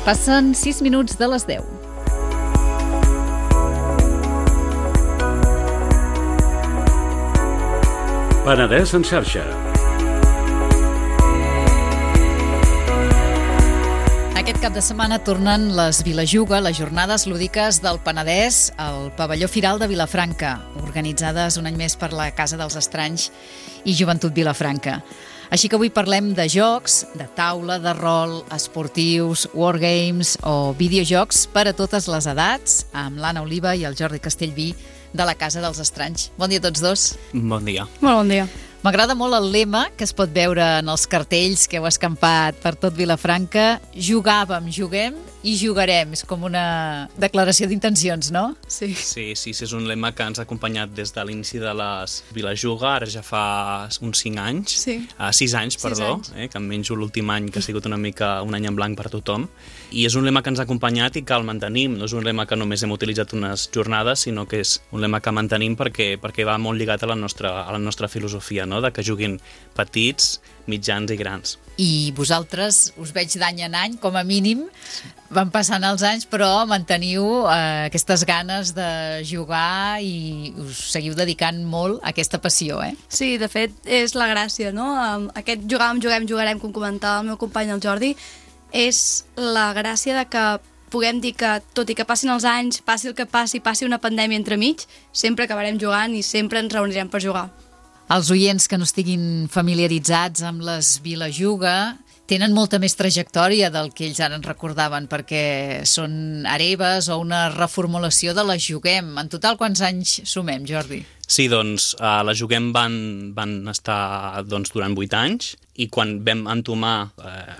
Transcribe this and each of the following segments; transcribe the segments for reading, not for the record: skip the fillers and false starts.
Passen 6 minuts de les 10. Penedès en xarxa. Aquest cap de setmana tornen les Vilajuga, les jornades lúdiques del Penedès, al pavelló Firal de Vilafranca, organitzades un any més per la Casa dels Estranys i Joventut Vilafranca. Així que avui parlem de jocs, de taula, de rol, esportius, wargames o videojocs per a totes les edats, amb l'Anna Oliva i el Jordi Castellví de la Casa dels Estranys. Bon dia a tots dos. Bon dia. Molt bon dia. M'agrada molt el lema que es pot veure en els cartells que heu escampat per tot Vilafranca. Jugàvem, juguem i jugarem. És com una declaració d'intencions, no? Sí. Sí, és un lema que ens ha acompanyat des de l'inici de les Vilajuga, ara ja fa uns 5 anys. Sí. 6 anys, perdó, 6 anys. Que em menjo l'últim any, que ha sigut una mica un any en blanc per tothom. I és un lema que ens ha acompanyat i que el mantenim. No és un lema que només hem utilitzat unes jornades, sinó que és un lema que mantenim perquè va molt lligat a la nostra filosofia, no? De que juguin petits, mitjans i grans. I vosaltres us veig d'any en any, com a mínim, van passant els anys, però manteniu aquestes ganes de jugar i us seguiu dedicant molt a aquesta passió, eh? Sí, de fet, és la gràcia, no? Aquest jugàvem, juguem, jugarem, com comentava el meu company el Jordi, és la gràcia de que puguem dir que, tot i que passin els anys, passi el que passi una pandèmia entremig, sempre acabarem jugant i sempre ens reunirem per jugar. Els oients que no estiguin familiaritzats amb les Vilajuga tenen molta més trajectòria del que ells ara ens recordaven, perquè són hereves o una reformulació de les Juguem. En total, quants anys sumem, Jordi? Sí, doncs, les Juguem van estar durant 8 anys i quan vam entomar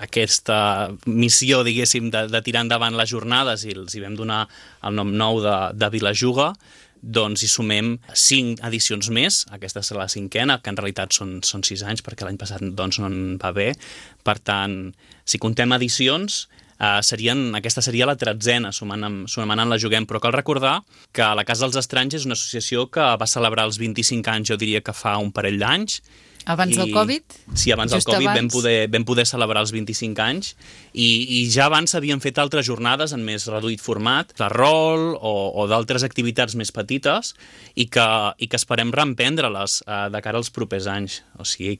aquesta missió, diguéssim, de tirar endavant les jornades i els hi vam donar el nom nou de Vilajuga, doncs hi sumem 5 edicions més. Aquesta és la 5a, que en realitat són 6 anys, perquè l'any passat doncs, no en va bé. Per tant, si contem edicions, aquesta seria la 13a, sumant amb la Juguem. Però cal recordar que la Casa dels Estranys és una associació que va celebrar els 25 anys, jo diria que fa un parell d'anys. Abans del Covid? Sí, abans del Covid vam poder celebrar els 25 anys i ja abans s'havien fet altres jornades en més reduït format, de rol o d'altres activitats més petites i que esperem reemprendre-les de cara als propers anys. O sigui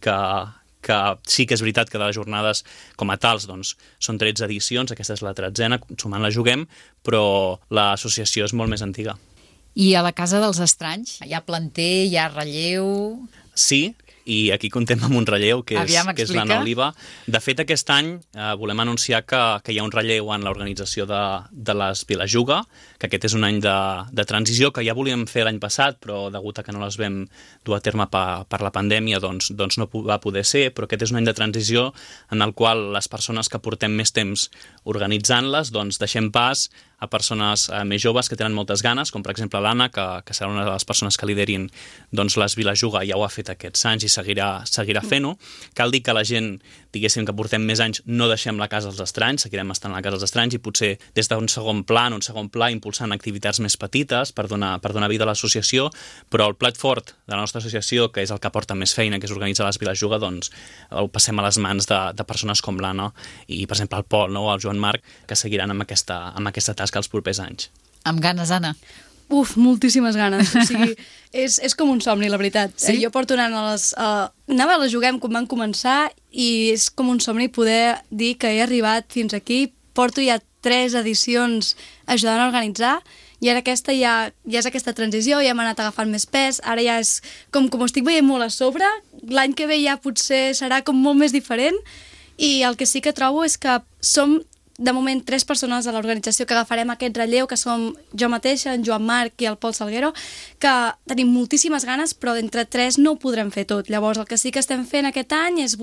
que sí que és veritat que de les jornades com a tals doncs, són 13 edicions, aquesta és la 13a, sumant la Juguem, però l'associació és molt més antiga. I a la Casa dels Estranys hi ha planter, hi ha relleu... Sí, i aquí contem amb un relleu, que és l'Anna Oliva. De fet, aquest any volem anunciar que hi ha un relleu en l'organització de les Vilajuga, que aquest és un any de transició, que ja volíem fer l'any passat, però degut a que no les vam dur a terme per la pandèmia, doncs no va poder ser, però aquest és un any de transició en el qual les persones que portem més temps organitzant-les, doncs deixem pas a persones més joves que tenen moltes ganes, com per exemple l'Anna, que serà una de les persones que liderin doncs, les Vilajuga, ja ho ha fet aquests anys i seguirà fent-ho. Cal dir que la gent, diguéssim, que portem més anys, no deixem la Casa dels Estranys, seguirem estant a la Casa dels Estranys i potser des d'un segon pla impulsant activitats més petites per donar vida a l'associació, però el plat fort de la nostra associació, que és el que porta més feina, que és organitzar les Vilajuga, doncs el passem a les mans de persones com l'Anna i, per exemple, el Pol, no? O el Joan Marc, que seguiran amb aquesta tasca els propers anys. Amb ganes, Anna? Moltíssimes ganes. O sigui, és com un somni, la veritat. Sí? Jo porto anava a la Juguem quan van començar i és com un somni poder dir que he arribat fins aquí. Porto ja 3 edicions ajudant a organitzar i ara aquesta ja és aquesta transició, ja hem anat agafant més pes, ara ja és com ho estic veient molt a sobre, l'any que ve ja potser serà com molt més diferent i el que sí que trobo és que som de moment 3 persones a l'organització que agafarem aquest relleu, que som jo mateixa, en Joan Marc i el Pol Salguero, que tenim moltíssimes ganes, però d'entre 3 no ho podrem fer tot. Llavors, el que sí que estem fent aquest any és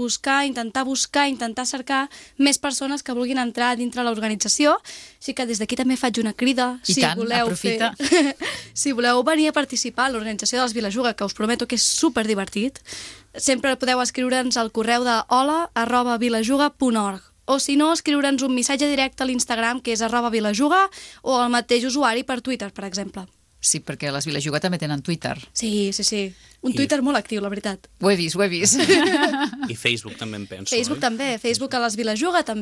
intentar cercar més persones que vulguin entrar dintre l'organització. Així que des d'aquí també faig una crida. I tant, aprofita. Si voleu venir a participar a l'organització de les Vilajuga, que us prometo que és superdivertit, sempre podeu escriure'ns al correu de hola@vilajuga.org. O si no, escriure'ns un missatge directe a l'Instagram, que és @vilajuga, o el mateix usuari per Twitter, per exemple. Sí, perquè les Vilajuga també tenen Twitter. Sí. Un Twitter molt actiu, la veritat. Ho he vist. I Facebook també en penso. Facebook també, Facebook a les Vilajuga també.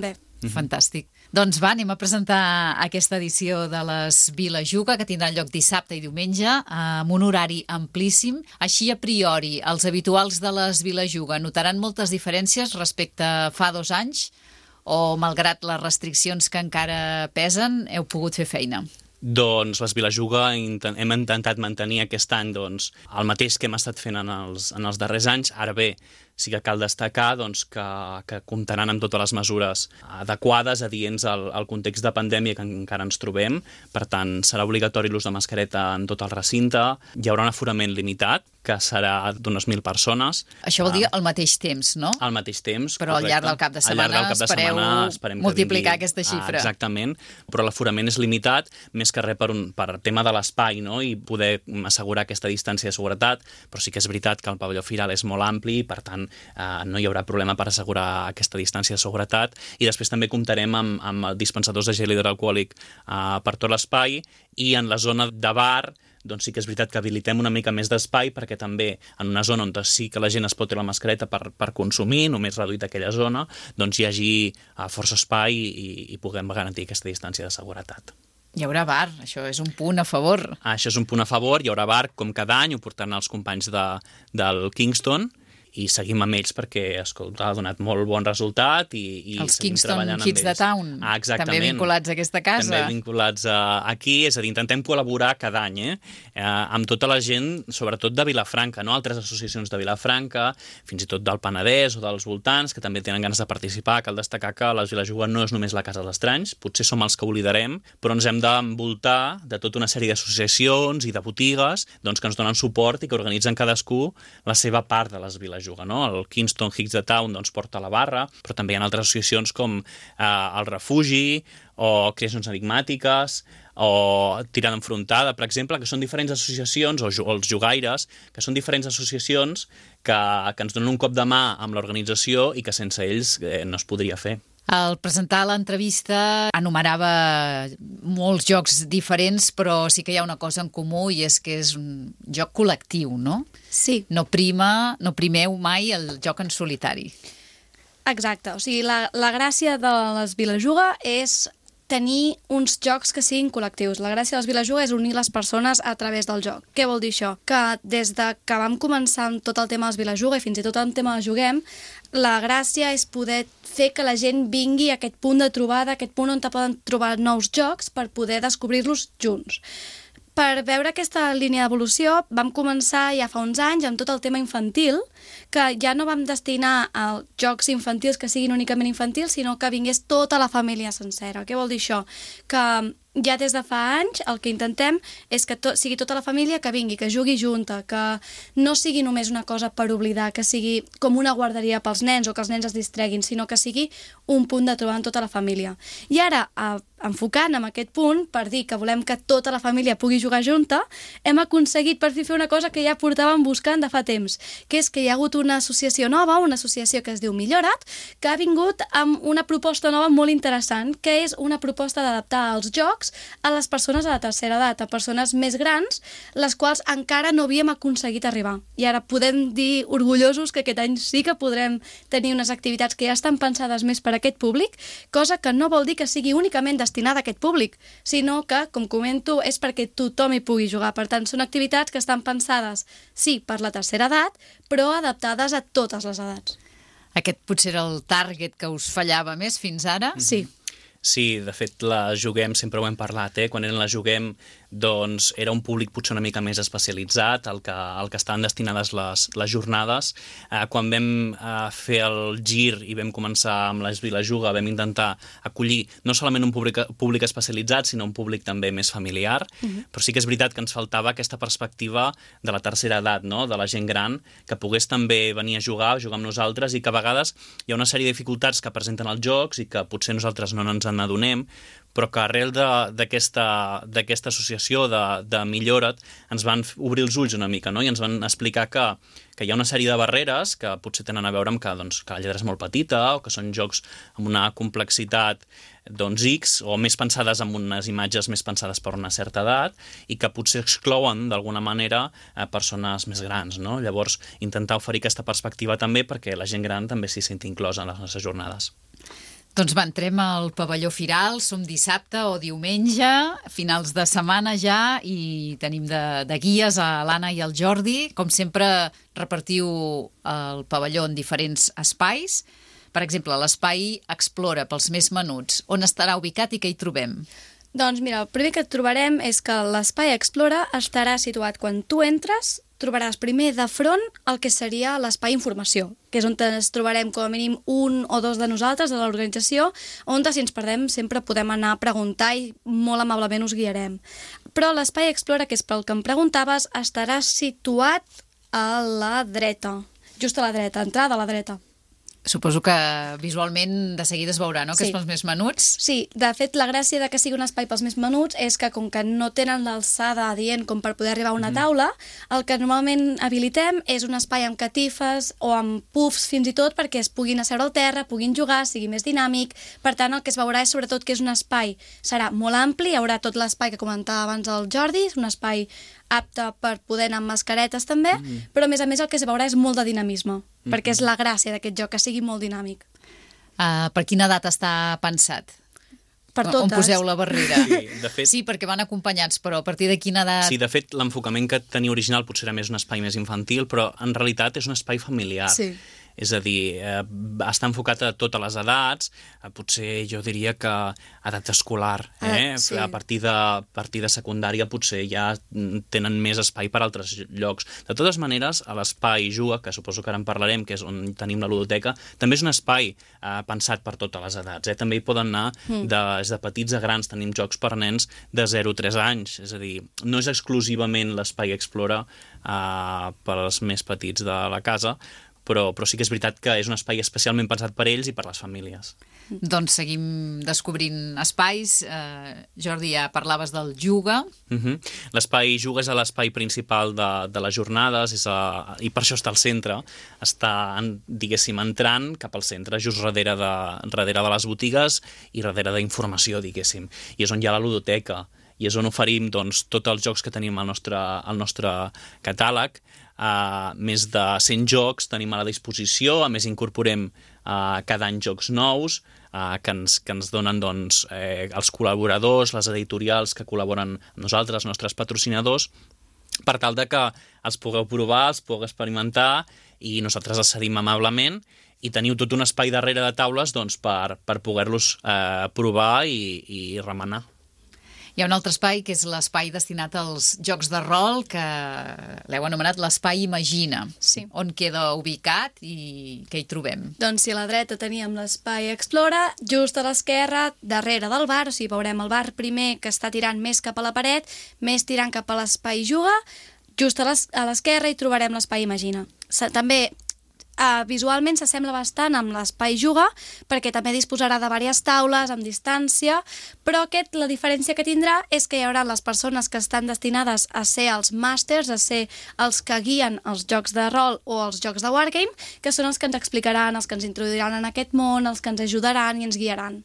Fantàstic. Doncs va, anem a presentar aquesta edició de les Vilajuga, que tindrà lloc dissabte i diumenge, amb un horari amplíssim. Així, a priori, els habituals de les Vilajuga notaran moltes diferències respecte a fa 2 anys o, malgrat les restriccions que encara pesen, heu pogut fer feina? Doncs les Vilajuga hem intentat mantenir aquest any el mateix que hem estat fent en els darrers anys. Ara bé, sí que cal destacar que comptaran amb totes les mesures adequades, adients al context de pandèmia que encara ens trobem. Per tant, serà obligatori l'ús de mascareta en tot el recinte. Hi haurà un aforament limitat, que serà d'unes 1.000 persones. Això vol dir al mateix temps, no? Al mateix temps, però al llarg del cap de setmana esperem multiplicar aquesta xifra. Exactament, però l'aforament és limitat, més que res per tema de l'espai, no? I poder assegurar aquesta distància de seguretat, però sí que és veritat que el pavelló firal és molt ampli i, per tant, no hi haurà problema per assegurar aquesta distància de seguretat. I després també comptarem amb dispensadors de gel hidroalcohòlic per tot l'espai, i en la zona de bar doncs sí que és veritat que habilitem una mica més d'espai, perquè també en una zona on sí que la gent es pot treure la mascareta per consumir, només reduït aquella zona, doncs hi hagi força espai i puguem garantir aquesta distància de seguretat. Hi haurà bar, això és un punt a favor. Això és un punt a favor, hi haurà bar com cada any, ho portaran els companys del Kingston, i seguim amb ells perquè, escolta, ha donat molt bon resultat i els Kingston Kids de Town, també vinculats a aquesta casa. També vinculats aquí, és a dir, intentem col·laborar cada any amb tota la gent, sobretot de Vilafranca, no? Altres associacions de Vilafranca, fins i tot del Penedès o dels voltants, que també tenen ganes de participar. Cal destacar que les Vilajuga no és només la Casa dels Estranys, potser som els que oblidarem, però ens hem d'envoltar de tota una sèrie d'associacions i de botigues que ens donen suport i que organitzen cadascú la seva part de les Vilajuga. No? El Kingston Kids de Town porta la barra, però també hi ha altres associacions com el Refugi o Creacions Enigmàtiques o Tirada Enfrontada, per exemple, que són diferents associacions, o els Jugaires, que són diferents associacions que ens donen un cop de mà amb l'organització i que sense ells no es podria fer. Al presentar l'entrevista enumerava molts jocs diferents, però sí que hi ha una cosa en comú, i és que és un joc col·lectiu, no? Sí. No primeu mai el joc en solitari. Exacte, o sigui, la gràcia de les Vilajuga és tenir uns jocs que siguin col·lectius. La gràcia de les Vilajuga és unir les persones a través del joc. Què vol dir això? Que des de que vam començar amb tot el tema de les Vilajuga i fins i tot el tema de Juguem, la gràcia és poder fer que la gent vingui a aquest punt de trobada, aquest punt on poden trobar nous jocs per poder descobrir-los junts. Per veure aquesta línia d'evolució vam començar ja fa uns anys amb tot el tema infantil, que ja no vam destinar a jocs infantils que siguin únicament infantils, sinó que vingués tota la família sencera. Què vol dir això? Que ja des de fa anys el que intentem és que sigui tota la família que vingui, que jugui junta, que no sigui només una cosa per oblidar, que sigui com una guarderia pels nens o que els nens es distreguin, sinó que sigui un punt de trobar en tota la família. I ara, enfocant en aquest punt, per dir que volem que tota la família pugui jugar junta, hem aconseguit per fi fer una cosa que ja portàvem buscant de fa temps, que és que hi ha hagut una associació nova, una associació que es diu Millora't, que ha vingut amb una proposta nova molt interessant, que és una proposta d'adaptar els jocs a les persones de la tercera edat, a persones més grans, les quals encara no havíem aconseguit arribar. I ara podem dir orgullosos que aquest any sí que podrem tenir unes activitats que ja estan pensades més per a aquest públic, cosa que no vol dir que sigui únicament destinada a aquest públic, sinó que, com comento, és perquè tothom hi pugui jugar. Per tant, són activitats que estan pensades, sí, per la tercera edat, però adaptades a totes les edats. Aquest potser era el target que us fallava més fins ara? Sí. Sí, de fet, la Juguem, sempre ho hem parlat, quan eren la Juguem, doncs era un públic potser una mica més especialitzat, el que estaven destinades les jornades. Quan vam fer el gir i vam començar amb les Vilajuga, vam intentar acollir no solament un públic especialitzat, sinó un públic també més familiar, però sí que és veritat que ens faltava aquesta perspectiva de la tercera edat, no? De la gent gran, que pogués també venir a jugar amb nosaltres, i que a vegades hi ha una sèrie de dificultats que presenten els jocs i que potser nosaltres no ens en adonem, però que arrel d'aquesta associació de Millora't ens van obrir els ulls una mica, no? I ens van explicar que hi ha una sèrie de barreres que potser tenen a veure amb que la lletra és molt petita, o que són jocs amb una complexitat X, o més pensades amb unes imatges més pensades per una certa edat, i que potser exclouen d'alguna manera persones més grans, no? Llavors, intentar oferir aquesta perspectiva també perquè la gent gran també s'hi senti inclosa en les nostres jornades. Doncs va, entrem al pavelló Firal, som dissabte o diumenge, finals de setmana ja, i tenim de guies a l'Anna i al Jordi. Com sempre, repartiu el pavelló en diferents espais. Per exemple, l'espai Explora, pels més menuts. On estarà ubicat i què hi trobem? Doncs mira, el primer que trobarem és que l'espai Explora estarà situat quan tu entres. Trobaràs primer de front el que seria l'espai informació, que és on ens trobarem com a mínim un o dos de nosaltres, de l'organització, on si ens perdem sempre podem anar a preguntar i molt amablement us guiarem. Però l'espai Explora, que és pel que em preguntaves, estarà situat a la dreta, just a la dreta, entrada a la dreta. Suposo que visualment de seguida es veurà, no?, que és pels més menuts. Sí, de fet, la gràcia de que sigui un espai pels més menuts és que, com que no tenen l'alçada adient com per poder arribar a una taula, el que normalment habilitem és un espai amb catifes o amb puffs fins i tot perquè es puguin asseure al terra, puguin jugar, sigui més dinàmic. Per tant, el que es veurà és sobretot que és un espai, serà molt ampli, hi haurà tot l'espai que comentava abans el Jordi, un espai apte per poder anar amb mascaretes també, però a més el que es veurà és molt de dinamisme, perquè és la gràcia d'aquest joc, que sigui molt dinàmic. Per quina edat està pensat? Per totes. On poseu la barrera? Sí, de fet... Sí, perquè van acompanyats, però a partir de quina edat... Sí, de fet, l'enfocament que tenia original potser era més un espai més infantil, però en realitat és un espai familiar. Sí. És a dir, està enfocat a totes les edats, potser jo diria que edat escolar, sí. A partir de secundària potser ja tenen més espai per altres llocs. De totes maneres, a l'espai Juga, que suposo que ara en parlarem, que és on tenim la ludoteca, també és un espai pensat per totes les edats. També hi poden anar des de petits a grans, tenim jocs per nens de 0 a 3 anys, és a dir, no és exclusivament l'espai Explora per als més petits de la casa, però sí que és veritat que és un espai especialment pensat per ells i per les famílies. Doncs seguim descobrint espais. Jordi, ja parlaves del Juga. L'espai Juga és l'espai principal de les jornades i per això està al centre. Està, diguéssim, entrant cap al centre, just darrere de les botigues i darrere d'informació, diguéssim. I és on hi ha la ludoteca i és on oferim doncs, tots els jocs que tenim al nostre catàleg. Més de 100 jocs tenim a la disposició, a més incorporem cada any jocs nous que ens donen doncs, els col·laboradors, les editorials que col·laboren amb nosaltres, els nostres patrocinadors, per tal de que els pugueu provar, els pugueu experimentar i nosaltres els cedim amablement i teniu tot un espai darrere de taules doncs, per poder-los provar i remenar. Hi ha un altre espai, que és l'espai destinat als jocs de rol, que l'heu anomenat l'espai Imagina. Sí. On queda ubicat i què hi trobem? Doncs si a la dreta teníem l'espai Explora, just a l'esquerra, darrere del bar, o sigui, veurem el bar primer que està tirant més cap a la paret, més tirant cap a l'espai Juga, just a l'esquerra hi trobarem l'espai Imagina. També visualment s'assembla bastant amb l'espai Juga, perquè també disposarà de diverses taules amb distància, però la diferència que tindrà és que hi haurà les persones que estan destinades a ser els màsters, a ser els que guien els jocs de rol o els jocs de wargame, que són els que ens explicaran, els que ens introduiran en aquest món, els que ens ajudaran i ens guiaran.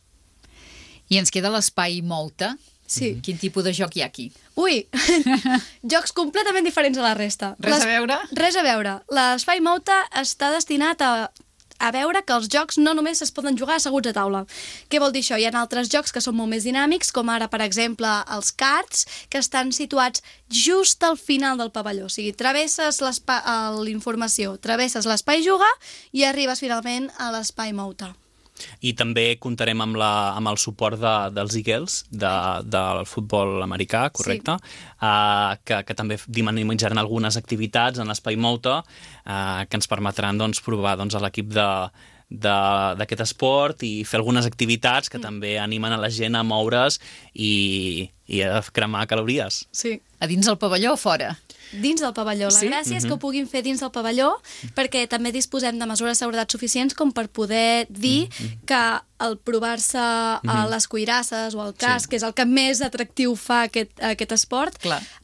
I ens queda l'espai Mouta. Sí. Quin tipus de joc hi ha aquí? Ui, jocs completament diferents a la resta. Res a veure? Res a veure. L'espai Mouta està destinat a veure que els jocs no només es poden jugar asseguts a taula. Què vol dir això? Hi ha altres jocs que són molt més dinàmics, com ara, per exemple, els cards, que estan situats just al final del pavelló. O sigui, travesses l'informació, travesses l'espai Juga i arribes finalment a l'espai Mouta. I també comptarem amb el suport dels Eagles, del futbol americà, correcte? Sí. Que també dinamitzaran algunes activitats en l'espai Mouta que ens permetran provar a l'equip d'aquest esport i fer algunes activitats que també animen a la gent a moure's i a cremar calories. Sí. A dins del pavelló o fora? Dins del pavelló. La gràcia és que ho puguin fer dins del pavelló perquè també disposem de mesures de seguretat suficients com per poder dir que el provar-se a les cuirasses o al casc, que és el que més atractiu fa aquest esport,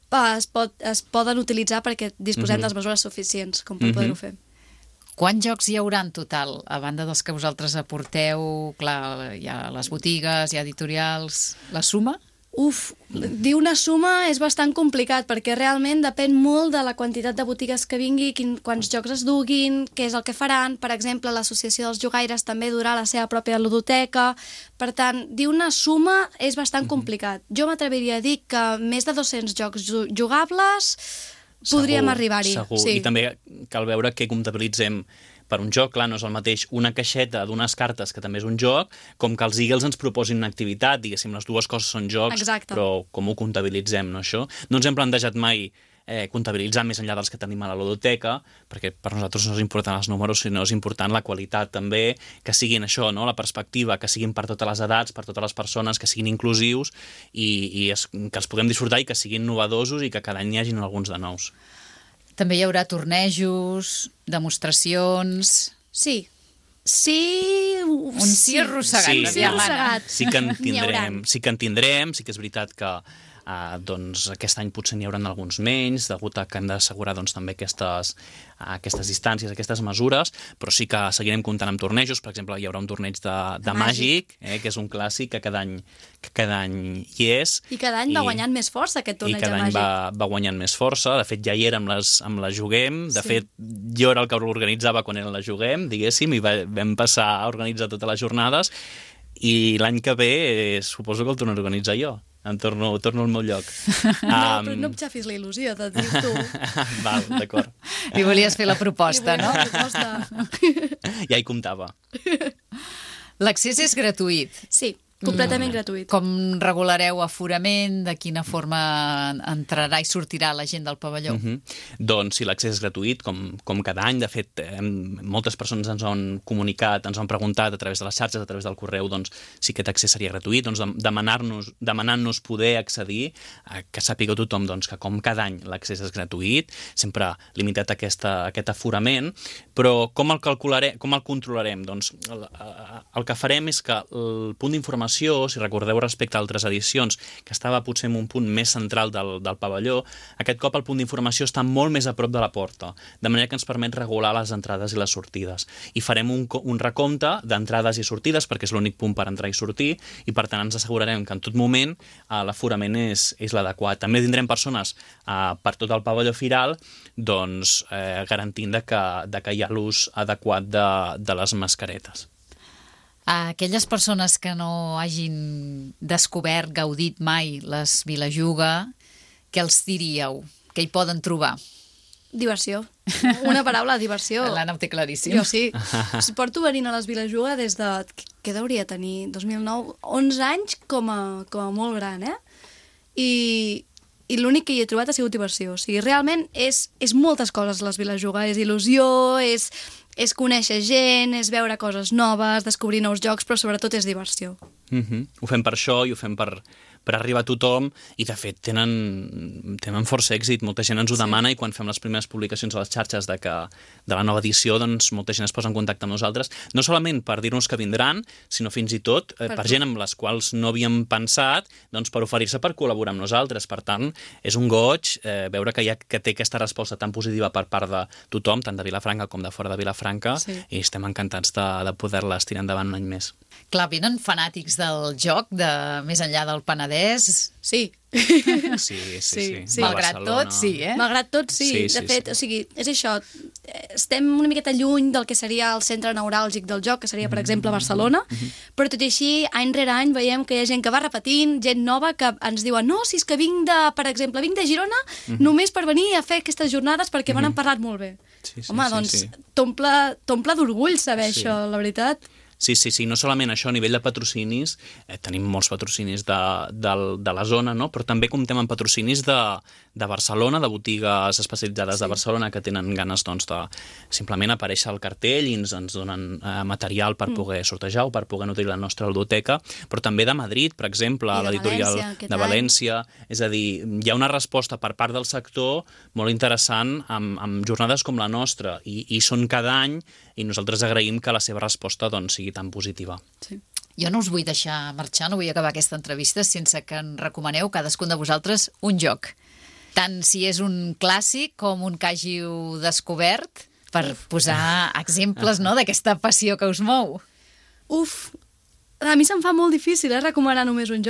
es poden utilitzar perquè disposem de les mesures suficients com per poder-ho fer. Quants jocs hi haurà en total, a banda dels que vosaltres aporteu? Clar, hi ha les botigues, hi ha editorials... La suma? Dir una suma és bastant complicat perquè realment depèn molt de la quantitat de botigues que vingui, quants jocs es duguin, què és el que faran. Per exemple, l'Associació dels Jugaires també durà la seva pròpia ludoteca. Per tant, dir una suma és bastant complicat. Jo m'atreviria a dir que més de 200 jocs jugables podríem arribar-hi. Segur, i també cal veure què comptabilitzem per un joc. Clar, no és el mateix una caixeta d'unes cartes, que també és un joc, com que els Eagles ens proposin una activitat, diguéssim, les dues coses són jocs. Exacte. Però com ho comptabilitzem, no, això? No ens hem plantejat mai comptabilitzar més enllà dels que tenim a la ludoteca, perquè per nosaltres no és important els números, sinó és important la qualitat també, que siguin això, no? La perspectiva, que siguin per totes les edats, per totes les persones, que siguin inclusius i que els puguem disfrutar i que siguin novedosos i que cada any hi hagin alguns de nous. També hi haurà tornejos, demostracions... Sí. Un sí arrossegat. Sí arrossegat. Sí que en tindrem, sí que és veritat que doncs aquest any potser n'hi haurà alguns menys, degut a que hem d'assegurar doncs, també aquestes distàncies, aquestes mesures, però sí que seguirem comptant amb tornejos. Per exemple, hi haurà un torneig de Màgic, que és un clàssic que cada any hi és. I cada any va guanyant més força aquest torneig de I Màgic. cada any va guanyant més força. De fet, ja hi era amb la Juguem. De fet, jo era el que l'organitzava quan era la Juguem, diguéssim, i vam passar a organitzar totes les jornades. I l'any que ve suposo que el torno a organitzar jo. Em torno al meu lloc. No, però no em xafis la il·lusió, te'n dius tu. Val, d'acord. Li volies fer la proposta, no? La proposta. Ja hi comptava. L'accés és gratuït. Sí, completament gratuït. Com regulareu aforament? De quina forma entrarà i sortirà la gent del pavelló? Doncs sí, l'accés és gratuït, com cada any. De fet, moltes persones ens han comunicat, ens han preguntat a través de les xarxes, a través del correu, doncs, si aquest accés seria gratuït, doncs, demanant-nos poder accedir, que sàpiga tothom doncs, que com cada any l'accés és gratuït, sempre limitat a aquest aforament, però com el controlarem? Doncs el que farem és que el punt d'informació, si recordeu respecte a altres edicions, que estava potser en un punt més central del pavelló, aquest cop el punt d'informació està molt més a prop de la porta, de manera que ens permet regular les entrades i les sortides. I farem un recompte d'entrades i sortides, perquè és l'únic punt per entrar i sortir, i per tant ens assegurarem que en tot moment l'aforament és l'adequat. També tindrem persones per tot el pavelló firal doncs, garantint que hi ha l'ús adequat de les mascaretes. A aquelles persones que no hagin descobert, gaudit mai les Vilajuga, què els diríeu? Què hi poden trobar? Diversió. Una paraula, diversió. L'Anna ho té claríssim. Jo sí. Porto venint a les Vilajuga des de... Què hauria de tenir? 2009? 11 anys com a molt gran, I l'únic que hi he trobat ha sigut diversió. O sigui, realment és moltes coses les Vilajuga. És il·lusió, és conèixer gent, és veure coses noves, descobrir nous jocs, però sobretot és diversió. Ho fem per això i ho fem per arribar a tothom i, de fet, tenen força èxit. Molta gent ens ho demana i quan fem les primeres publicacions a les xarxes de la nova edició, doncs molta gent es posa en contacte amb nosaltres, no solament per dir-nos que vindran, sinó fins i tot per gent amb les quals no havíem pensat, doncs per oferir-se per col·laborar amb nosaltres. Per tant, és un goig veure que té aquesta resposta tan positiva per part de tothom, tant de Vilafranca com de fora de Vilafranca, i estem encantats de poder-les tirar endavant un any més. Clar, venen fanàtics del joc, més enllà del Penedès. Sí. Sí. Malgrat tot, sí, Malgrat tot, sí. De fet, o sigui, és això. Estem una miqueta lluny del que seria el centre neuràlgic del joc, que seria, per exemple, Barcelona, però tot i així, any rere any, veiem que hi ha gent que va repetint, gent nova que ens diuen no, si és que vinc de Girona només per venir a fer aquestes jornades perquè m'han parlat molt bé. Home, doncs t'omple d'orgull saber això, la veritat. Sí, no solament això, a nivell de patrocinis, tenim molts patrocinis de la zona, no? Però també comptem amb patrocinis de Barcelona, de botigues especialitzades de Barcelona que tenen ganes doncs, de simplement aparèixer al cartell i ens donen material per poder sortejar o per poder nodrir la nostra ludoteca, però també de Madrid, per exemple, l'editorial de València. És a dir, hi ha una resposta per part del sector molt interessant amb jornades com la nostra i són cada any i nosaltres agraïm que la seva resposta doncs, sigui tan positiva. Sí. Jo no us vull deixar marxar, no vull acabar aquesta entrevista sense que en recomaneu cadascun de vosaltres un joc. Tant si és un clàssic com un que hàgiu descobert, per posar exemples d'aquesta passió que us mou. A mi se'm fa molt difícil recomanar només un joc.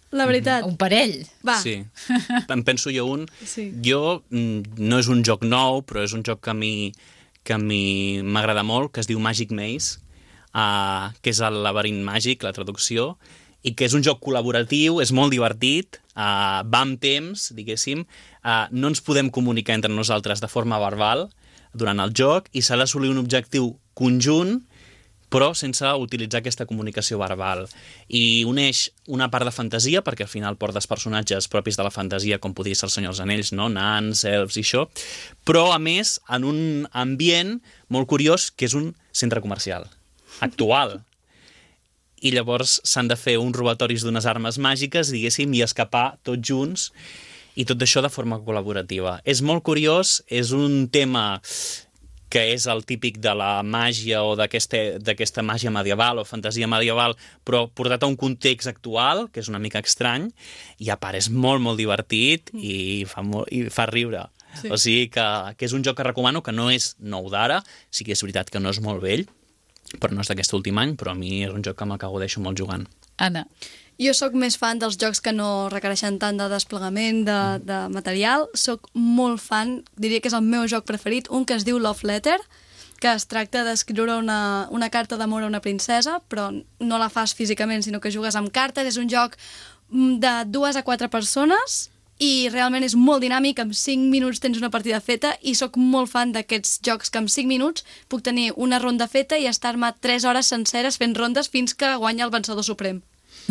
La veritat. Un parell. Va. Sí. Em penso jo un. Sí. Jo, no és un joc nou, però és un joc que a mi m'agrada molt, que es diu Magic Maze, que és el laberint màgic, la traducció, i que és un joc col·laboratiu, és molt divertit, va amb temps, diguéssim, no ens podem comunicar entre nosaltres de forma verbal durant el joc i s'ha d'assolir un objectiu conjunt, però sense utilitzar aquesta comunicació verbal. I uneix una part de fantasia, perquè al final portes personatges propis de la fantasia, com podria ser el Senyor dels Anells, no? Nans, elfs i això, però a més en un ambient molt curiós, que és un centre comercial actual. I llavors s'han de fer uns robatoris d'unes armes màgiques, diguéssim, i escapar tots junts, i tot això de forma col·laborativa. És molt curiós, és un tema que és el típic de la màgia o d'aquesta màgia medieval o fantasia medieval, però portat a un context actual, que és una mica estrany, i a part és molt, molt divertit i fa riure. Sí. O sigui que és un joc que recomano, que no és nou d'ara, sí que és veritat que no és molt vell, però no és d'aquest últim any, però a mi és un joc que m'acaudeixo molt jugant. Anna. Jo sóc més fan dels jocs que no requereixen tant de desplegament de material. Sóc molt fan, diria que és el meu joc preferit, un que es diu Love Letter, que es tracta d'escriure una carta d'amor a una princesa, però no la fas físicament, sinó que jugues amb cartes. És un joc de 2 a 4 persones i realment és molt dinàmic. En 5 minuts tens una partida feta i sóc molt fan d'aquests jocs que en 5 minuts puc tenir una ronda feta i estar-me 3 hores senceres fent rondes fins que guanya el vencedor suprem.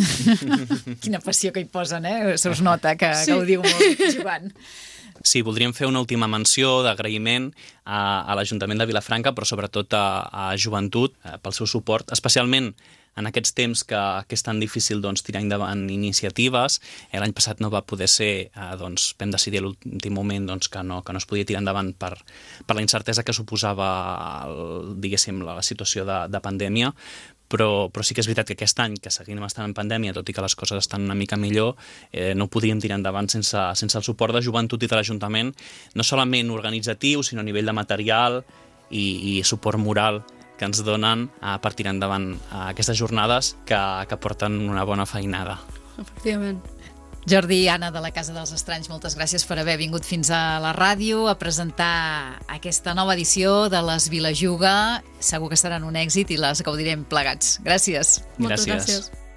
Quina passió que hi posen, Se us nota que gaudiu molt jugant. Sí, voldríem fer una última menció d'agraïment a l'Ajuntament de Vilafranca, però sobretot a Joventut, pel seu suport, especialment en aquests temps que és tan difícil tirar endavant iniciatives. L'any passat no va poder ser, vam decidir a l'últim moment que no es podia tirar endavant per la incertesa que suposava, diguéssim, la situació de pandèmia, però sí que és veritat que aquest any, que seguim estant en pandèmia, tot i que les coses estan una mica millor, no ho podíem tirar endavant sense el suport de Joventut i de l'Ajuntament, no solament organitzatiu, sinó a nivell de material i suport moral que ens donen per tirar endavant aquestes jornades que porten una bona feinada. Efectivament. Jordi i Anna de la Casa dels Estranys, moltes gràcies per haver vingut fins a la ràdio a presentar aquesta nova edició de les Vilajuga. Segur que seran un èxit i les gaudirem plegats. Gràcies. Moltes gràcies.